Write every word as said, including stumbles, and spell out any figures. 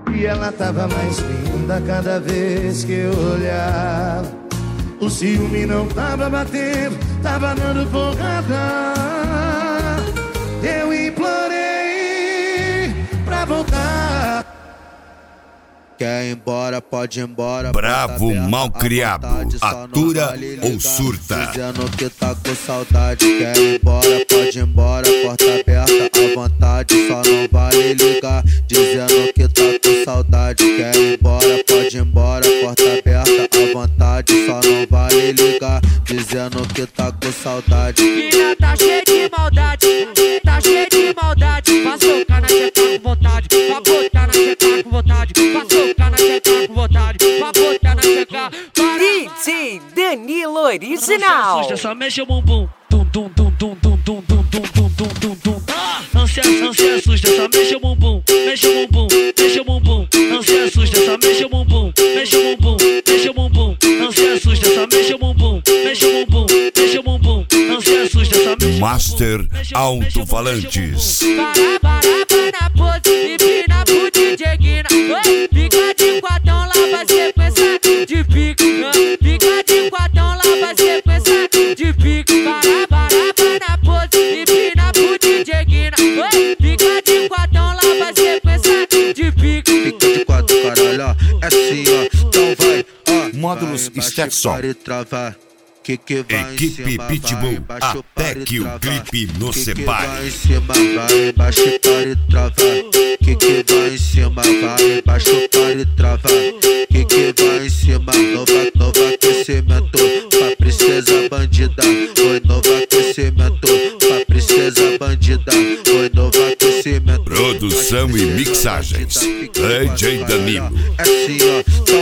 E ela tava mais linda cada vez que eu olhava. O ciúme não tava batendo, tava dando porrada. Eu implorei pra voltar. Quer ir embora, pode ir embora. Bravo malcriado, atura ou surta. Dizendo que tá com saudade. Quer ir embora, pode ir embora. Porta aberta à vontade, só não vale ligar. Dizendo que tá com saudade. Quer ir embora, pode ir embora. Porta aberta à vontade, só não vale ligar. Dizendo que tá com saudade. Mina tá cheia de maldade, tá cheia de maldade. Passou o cana checa com vontade, pra botar na checa com vontade. Passou o cana checa com vontade, pra botar na checa. D J Danilo Original. Suja, só mexe o bumbum. Tum tum tum tum tum tum tum tum tum tum tum tum. Não se não se assusta, só mexe o bumbum, mexe o bumbum, mexe o bumbum. Não se assusta, só mexe o bumbum, mexe o bumbum, mexe o bumbum. Não se assusta, só mexe o bumbum, mexe o bumbum, mexe o bumbum. Não se assusta, só mexe o bumbum. Master Alto-Falantes. Para, para, para na pose, empina pro D J Guina. Fica de quatão, lá vai sequência de pique. Fica de quatão, lá vai sequência de pique. Para, para, para na pose, empina pro D J Guina. Fica de quatão, lá vai sequência de pique. Fica de quatro, caralho, ó. É assim, ó. Então vai, ó. Módulos Stetson. Que que vai Equipe cima, Pitbull, vai até que o clipe nos que separe. Que vai em cima, vai embaixo para e travar. Que que vai em cima, vai embaixo para e travar. Que que vai em cima, novo, novo aquecimento pra princesa bandida. Foi novo aquecimento pra princesa bandida. Foi novo aquecimento. Produção e mixagens D J Danilo. É assim, ó.